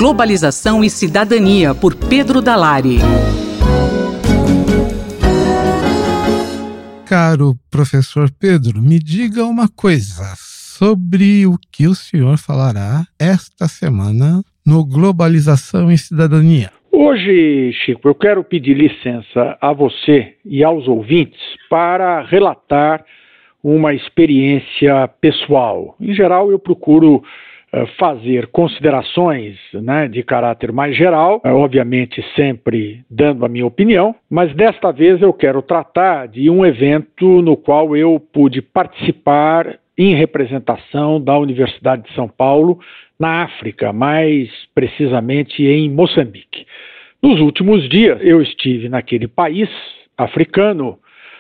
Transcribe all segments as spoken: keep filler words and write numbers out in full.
Globalização e Cidadania, por Pedro Dalari. Caro professor Pedro, me diga uma coisa sobre o que o senhor falará esta semana no Globalização e Cidadania. Hoje, Chico, eu quero pedir licença a você e aos ouvintes para relatar uma experiência pessoal. Em geral, eu procuro uh, fazer considerações, né, de caráter mais geral, uh, obviamente sempre dando a minha opinião, mas desta vez eu quero tratar de um evento no qual eu pude participar em representação da Universidade de São Paulo, na África, mais precisamente em Moçambique. Nos últimos dias, eu estive naquele país africano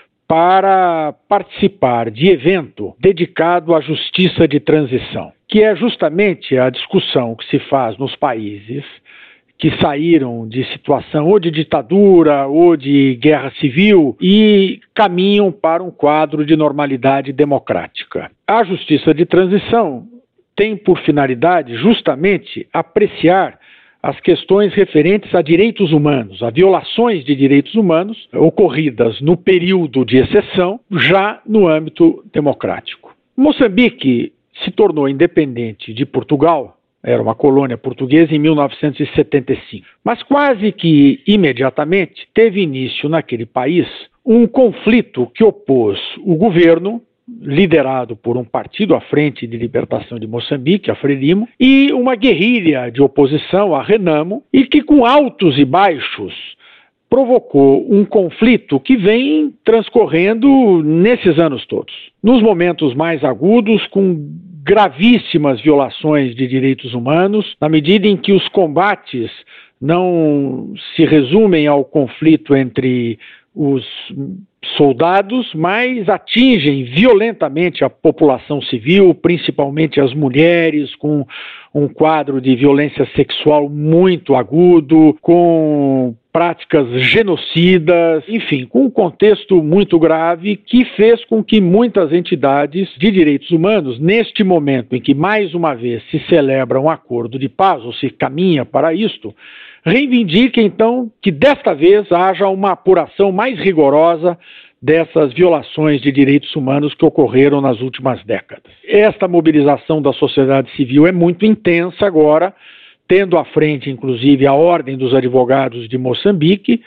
para participar de evento dedicado à justiça de transição, que é justamente a discussão que se faz nos países que saíram de situação ou de ditadura ou de guerra civil e caminham para um quadro de normalidade democrática. A justiça de transição tem por finalidade justamente apreciar as questões referentes a direitos humanos, a violações de direitos humanos ocorridas no período de exceção, já no âmbito democrático. Moçambique se tornou independente de Portugal, era uma colônia portuguesa, em mil novecentos e setenta e cinco. Mas quase que imediatamente teve início naquele país um conflito que opôs o governo, liderado por um partido à Frente de Libertação de Moçambique, a Frelimo, e uma guerrilha de oposição, a Renamo, e que com altos e baixos provocou um conflito que vem transcorrendo nesses anos todos. Nos momentos mais agudos, com gravíssimas violações de direitos humanos, na medida em que os combates não se resumem ao conflito entre os soldados, mas atingem violentamente a população civil, principalmente as mulheres, com um quadro de violência sexual muito agudo, com práticas genocidas, enfim, com um contexto muito grave que fez com que muitas entidades de direitos humanos, neste momento em que mais uma vez se celebra um acordo de paz, ou se caminha para isto, reivindica então que desta vez haja uma apuração mais rigorosa dessas violações de direitos humanos que ocorreram nas últimas décadas. Esta mobilização da sociedade civil é muito intensa agora, tendo à frente inclusive a Ordem dos Advogados de Moçambique,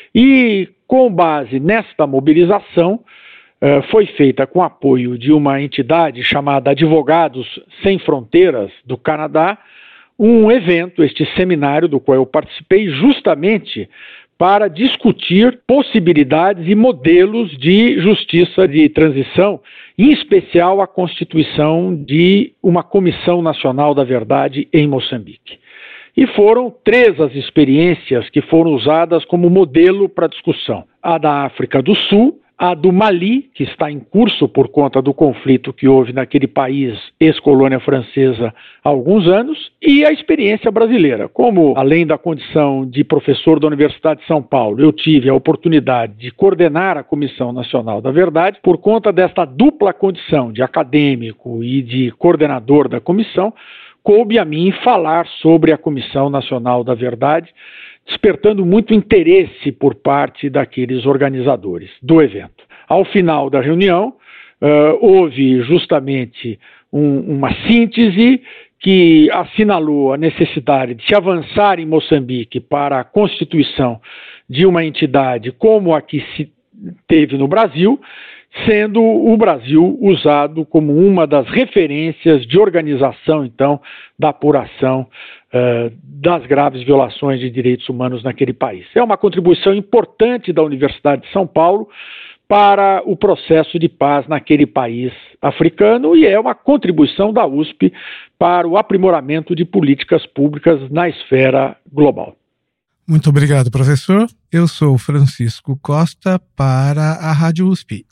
e com base nesta mobilização uh, foi feita com apoio de uma entidade chamada Advogados Sem Fronteiras do Canadá, um evento, este seminário do qual eu participei, justamente para discutir possibilidades e modelos de justiça de transição, em especial a constituição de uma Comissão Nacional da Verdade em Moçambique. E foram três as experiências que foram usadas como modelo para discussão: a da África do Sul, a do Mali, que está em curso por conta do conflito que houve naquele país, ex-colônia francesa, há alguns anos, e a experiência brasileira. Como, além da condição de professor da Universidade de São Paulo, eu tive a oportunidade de coordenar a Comissão Nacional da Verdade, por conta desta dupla condição de acadêmico e de coordenador da comissão, coube a mim falar sobre a Comissão Nacional da Verdade, despertando muito interesse por parte daqueles organizadores do evento. Ao final da reunião, uh, houve justamente um, uma síntese que assinalou a necessidade de se avançar em Moçambique para a constituição de uma entidade como a que se teve no Brasil, sendo o Brasil usado como uma das referências de organização, então, da apuração uh, das graves violações de direitos humanos naquele país. É uma contribuição importante da Universidade de São Paulo para o processo de paz naquele país africano e é uma contribuição da U S P para o aprimoramento de políticas públicas na esfera global. Muito obrigado, professor. Eu sou Francisco Costa para a Rádio U S P.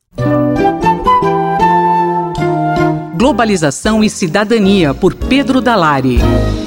Globalização e Cidadania, por Pedro Dalari.